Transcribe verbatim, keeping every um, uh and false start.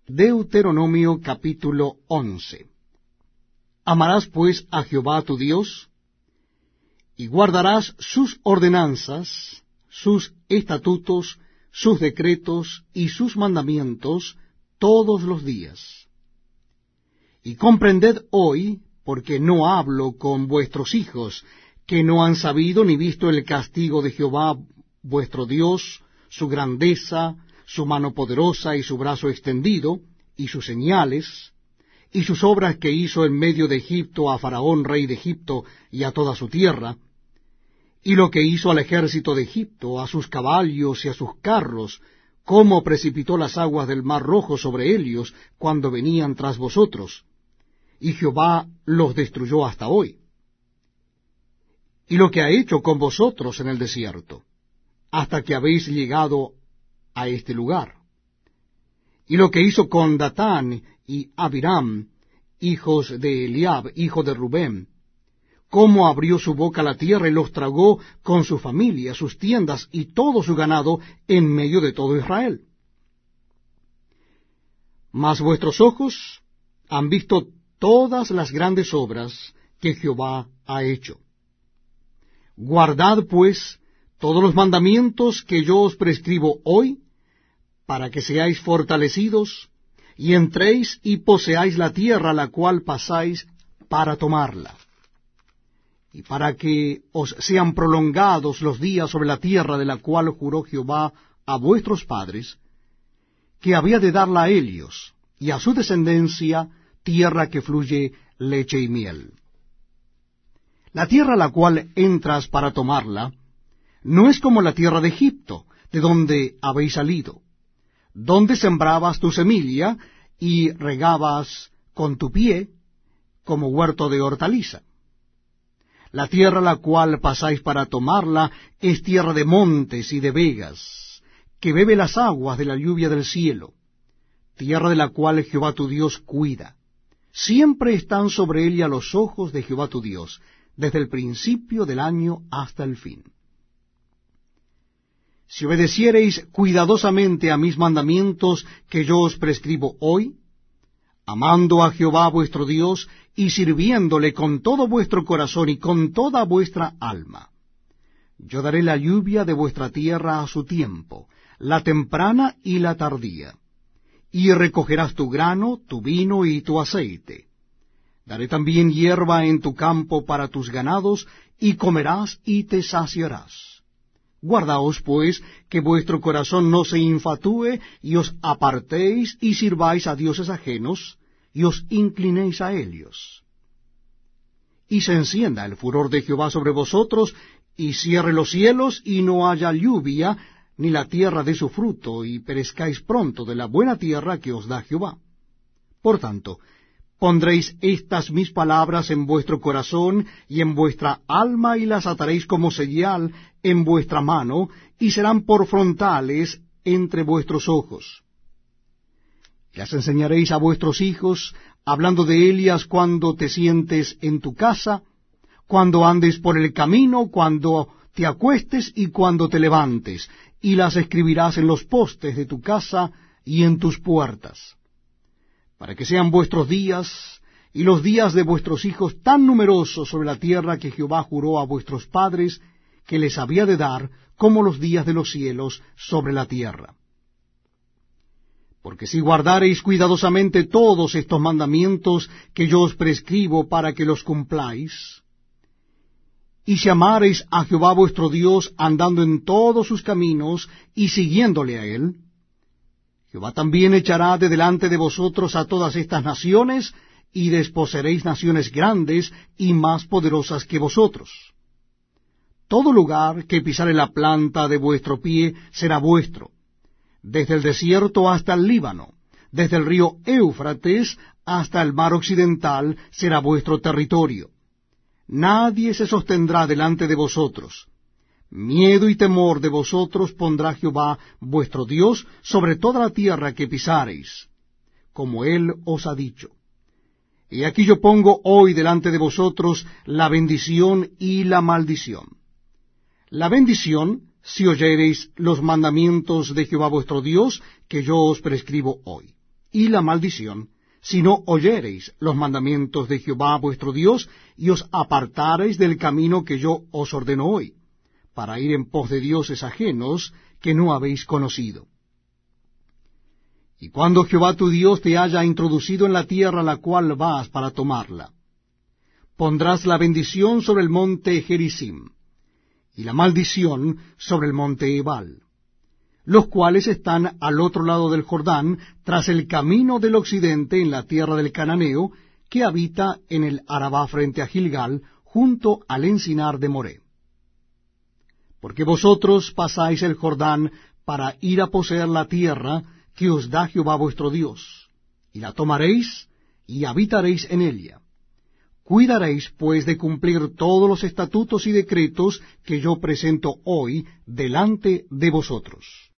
Deuteronomio capítulo once. Amarás pues a Jehová tu Dios, y guardarás sus ordenanzas, sus estatutos, sus decretos y sus mandamientos todos los días. Y comprended hoy, porque no hablo con vuestros hijos, que no han sabido ni visto el castigo de Jehová vuestro Dios, su grandeza, su mano poderosa y su brazo extendido, y sus señales, y sus obras que hizo en medio de Egipto a Faraón rey de Egipto y a toda su tierra, y lo que hizo al ejército de Egipto, a sus caballos y a sus carros, cómo precipitó las aguas del mar rojo sobre ellos cuando venían tras vosotros, y Jehová los destruyó hasta hoy. Y lo que ha hecho con vosotros en el desierto, hasta que habéis llegado a este lugar. Y lo que hizo con Datán y Abiram, hijos de Eliab, hijo de Rubén, cómo abrió su boca a la tierra y los tragó con su familia, sus tiendas y todo su ganado en medio de todo Israel. Mas vuestros ojos han visto todas las grandes obras que Jehová ha hecho. Guardad, pues, todos los mandamientos que yo os prescribo hoy, para que seáis fortalecidos, y entréis y poseáis la tierra a la cual pasáis para tomarla, y para que os sean prolongados los días sobre la tierra de la cual juró Jehová a vuestros padres, que había de darla a ellos, y a su descendencia, tierra que fluye leche y miel. La tierra a la cual entras para tomarla, no es como la tierra de Egipto, de donde habéis salido, donde sembrabas tu semilla y regabas con tu pie como huerto de hortaliza. La tierra a la cual pasáis para tomarla es tierra de montes y de vegas, que bebe las aguas de la lluvia del cielo, tierra de la cual Jehová tu Dios cuida. Siempre están sobre ella los ojos de Jehová tu Dios, desde el principio del año hasta el fin. Si obedeciereis cuidadosamente a mis mandamientos que yo os prescribo hoy, amando a Jehová vuestro Dios y sirviéndole con todo vuestro corazón y con toda vuestra alma, yo daré la lluvia de vuestra tierra a su tiempo, la temprana y la tardía, y recogerás tu grano, tu vino y tu aceite. Daré también hierba en tu campo para tus ganados, y comerás y te saciarás. Guardaos, pues, que vuestro corazón no se infatúe, y os apartéis y sirváis a dioses ajenos, y os inclinéis a ellos. Y se encienda el furor de Jehová sobre vosotros, y cierre los cielos, y no haya lluvia, ni la tierra dé su fruto, y perezcáis pronto de la buena tierra que os da Jehová. Por tanto, pondréis estas mis palabras en vuestro corazón y en vuestra alma, y las ataréis como señal en vuestra mano, y serán por frontales entre vuestros ojos. Las enseñaréis a vuestros hijos, hablando de ellas cuando te sientes en tu casa, cuando andes por el camino, cuando te acuestes y cuando te levantes, y las escribirás en los postes de tu casa y en tus puertas, para que sean vuestros días y los días de vuestros hijos tan numerosos sobre la tierra que Jehová juró a vuestros padres que les había de dar, como los días de los cielos sobre la tierra. Porque si guardareis cuidadosamente todos estos mandamientos que yo os prescribo para que los cumpláis, y si amareis a Jehová vuestro Dios andando en todos sus caminos y siguiéndole a él, Jehová también echará de delante de vosotros a todas estas naciones, y desposeeréis naciones grandes y más poderosas que vosotros. Todo lugar que pisare la planta de vuestro pie será vuestro, desde el desierto hasta el Líbano, desde el río Éufrates hasta el mar occidental será vuestro territorio. Nadie se sostendrá delante de vosotros. Miedo y temor de vosotros pondrá Jehová vuestro Dios sobre toda la tierra que pisareis, como él os ha dicho. Y aquí yo pongo hoy delante de vosotros la bendición y la maldición. La bendición, si oyereis los mandamientos de Jehová vuestro Dios, que yo os prescribo hoy. y la maldición, si no oyereis los mandamientos de Jehová vuestro Dios, y os apartareis del camino que yo os ordeno hoy, para ir en pos de dioses ajenos que no habéis conocido. Y cuando Jehová tu Dios te haya introducido en la tierra a la cual vas para tomarla, pondrás la bendición sobre el monte Gerizim, y la maldición sobre el monte Ebal, los cuales están al otro lado del Jordán, tras el camino del occidente, en la tierra del Cananeo, que habita en el Arabá frente a Gilgal, junto al encinar de Moré. Porque vosotros pasáis el Jordán para ir a poseer la tierra que os da Jehová vuestro Dios, y la tomaréis y habitaréis en ella. Cuidaréis, pues, de cumplir todos los estatutos y decretos que yo presento hoy delante de vosotros.